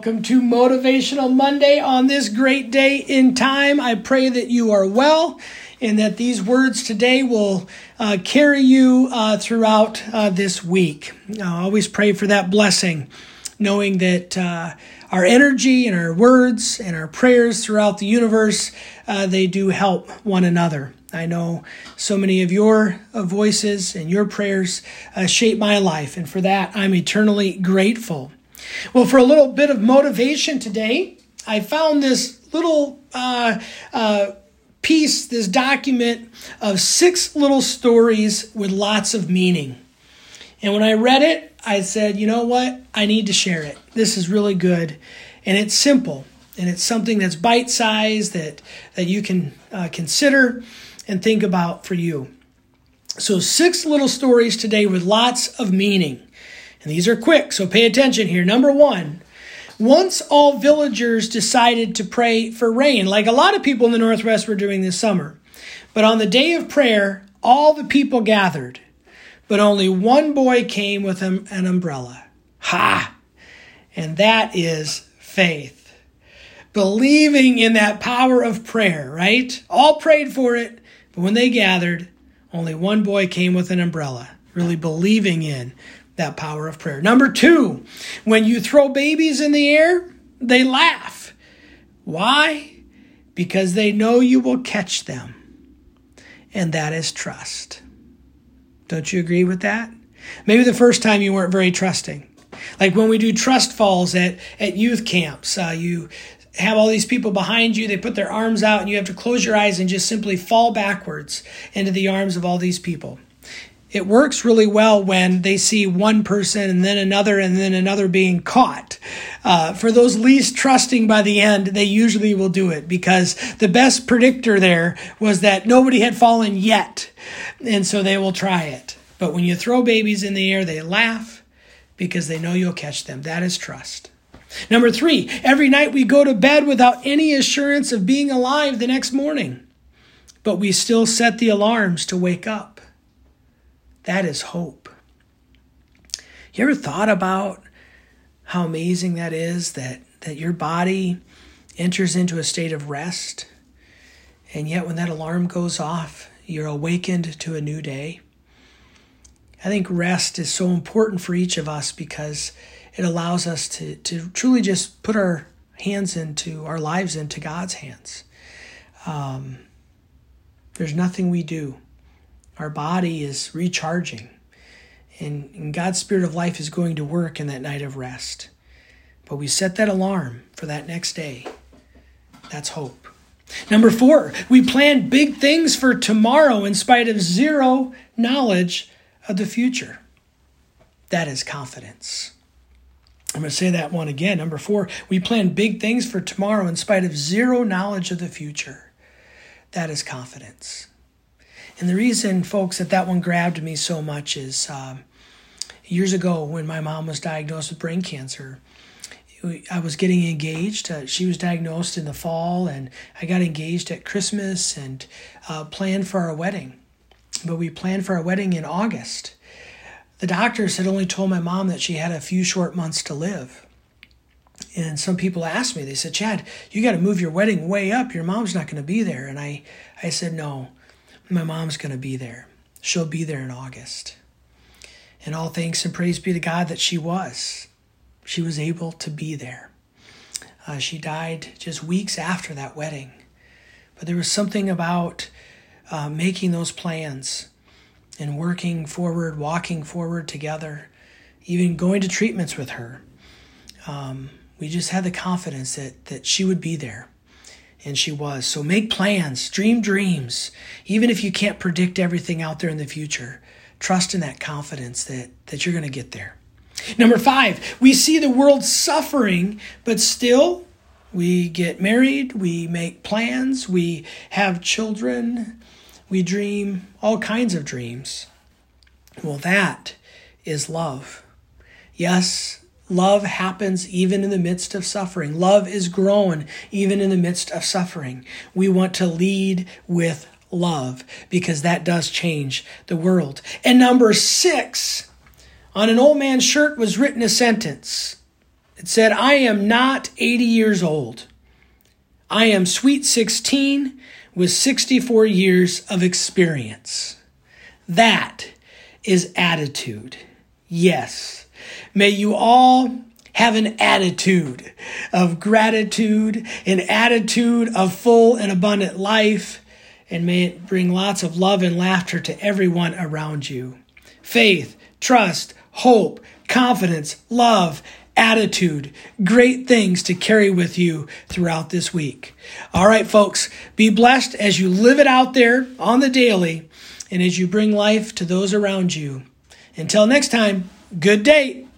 welcome to Motivational Monday on this great day in time. I pray that you are well and that these words today will carry you throughout this week. I always pray for that blessing, knowing that our energy and our words and our prayers throughout the universe, they do help one another. I know so many of your voices and your prayers shape my life, and for that, I'm eternally grateful. Well, for a little bit of motivation today, I found this little piece, this document of 6 little stories with lots of meaning. And when I read it, I said, you know what? I need to share it. This is really good. And it's simple. And it's something that's bite-sized that you can consider and think about for you. So 6 little stories today with lots of meaning. And these are quick, so pay attention here. Number 1, once all villagers decided to pray for rain, like a lot of people in the Northwest were doing this summer. But on the day of prayer, all the people gathered, but only one boy came with an umbrella. Ha! And that is faith. Believing in that power of prayer, right? All prayed for it, but when they gathered, only one boy came with an umbrella, really believing in that power of prayer. Number 2, when you throw babies in the air, they laugh. Why? Because they know you will catch them. And that is trust. Don't you agree with that? Maybe the first time you weren't very trusting. Like when we do trust falls at youth camps, you have all these people behind you, they put their arms out, and you have to close your eyes and just simply fall backwards into the arms of all these people. It works really well when they see one person and then another being caught. For those least trusting by the end, they usually will do it because the best predictor there was that nobody had fallen yet. And so they will try it. But when you throw babies in the air, they laugh because they know you'll catch them. That is trust. Number 3, every night we go to bed without any assurance of being alive the next morning, but we still set the alarms to wake up. That is hope. You ever thought about how amazing that is, that your body enters into a state of rest, and yet when that alarm goes off, you're awakened to a new day? I think rest is so important for each of us because it allows us to truly just put our lives into God's hands. There's nothing we do. Our body is recharging, and God's Spirit of life is going to work in that night of rest. But we set that alarm for that next day. That's hope. Number 4, we plan big things for tomorrow in spite of zero knowledge of the future. That is confidence. I'm going to say that one again. Number 4, we plan big things for tomorrow in spite of zero knowledge of the future. That is confidence. And the reason, folks, that one grabbed me so much is years ago when my mom was diagnosed with brain cancer, I was getting engaged. She was diagnosed in the fall, and I got engaged at Christmas and planned for our wedding. But we planned for our wedding in August. The doctors had only told my mom that she had a few short months to live. And some people asked me, they said, Chad, you got to move your wedding way up. Your mom's not going to be there. And I said, no. My mom's going to be there. She'll be there in August. And all thanks and praise be to God that she was. She was able to be there. She died just weeks after that wedding. But there was something about making those plans and working forward, walking forward together, even going to treatments with her. We just had the confidence that she would be there. And she was. So make plans, dream dreams. Even if you can't predict everything out there in the future, trust in that confidence that you're going to get there. Number 5, we see the world suffering, but still we get married, we make plans, we have children, we dream all kinds of dreams. Well, that is love. Yes, love happens even in the midst of suffering. Love is grown even in the midst of suffering. We want to lead with love because that does change the world. And number 6, on an old man's shirt was written a sentence. It said, I am not 80 years old. I am sweet 16 with 64 years of experience. That is attitude. Yes. May you all have an attitude of gratitude, an attitude of full and abundant life, and may it bring lots of love and laughter to everyone around you. Faith, trust, hope, confidence, love, attitude, great things to carry with you throughout this week. All right, folks, be blessed as you live it out there on the daily and as you bring life to those around you. Until next time, good day.